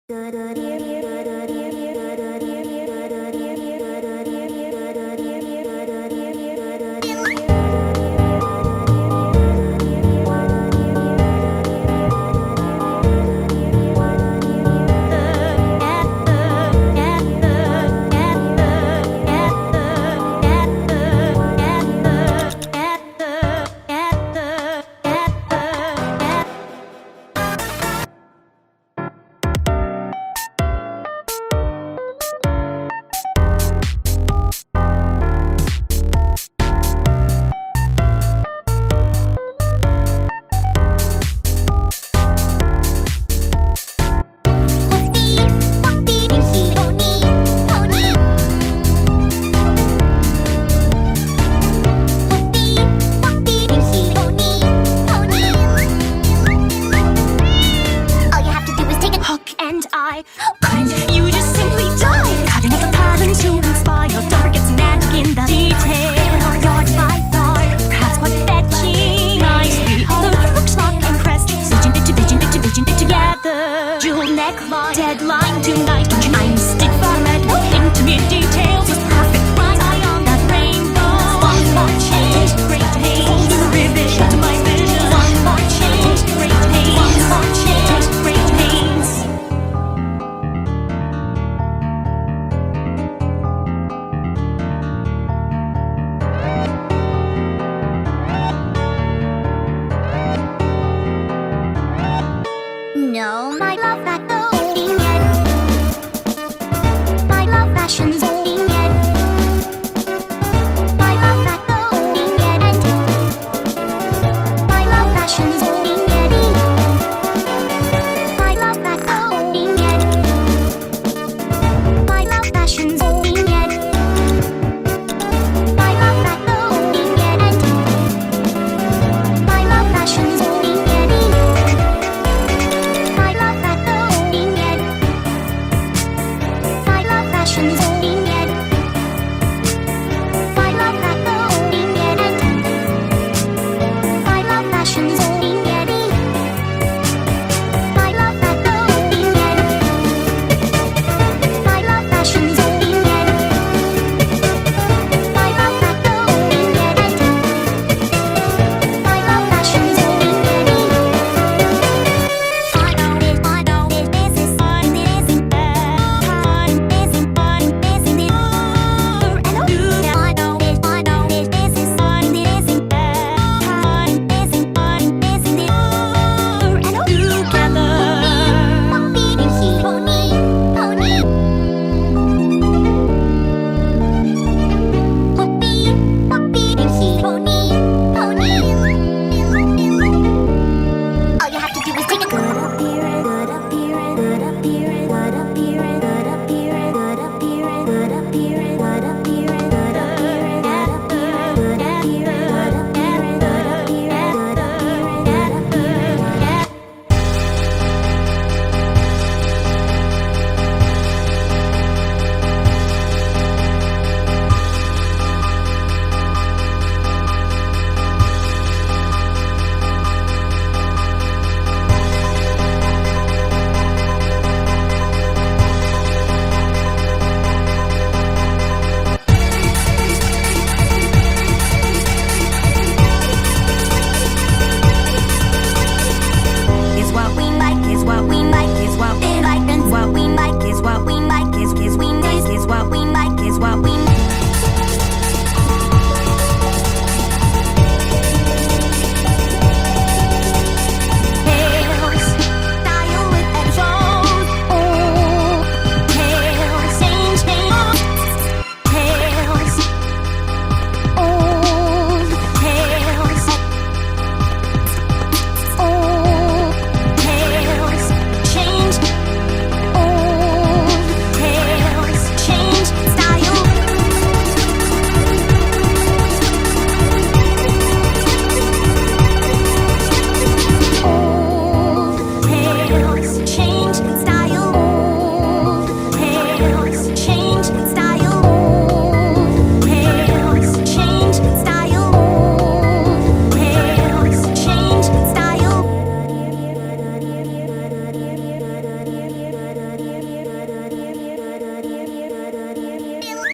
Couldn't you just simply die? Cutting out the patterns to inspire. Don't forget to magic in the detail. Yard by yard, crafts quite fetching. Nicely hollowed, looks not impressed. Vision it together. Jewel neckline, deadline tonight. Don't you mind? Stick format, intimate details with perfect lines. Eye on that rainbow. Spot change, great pain. Hold the rivet to my face.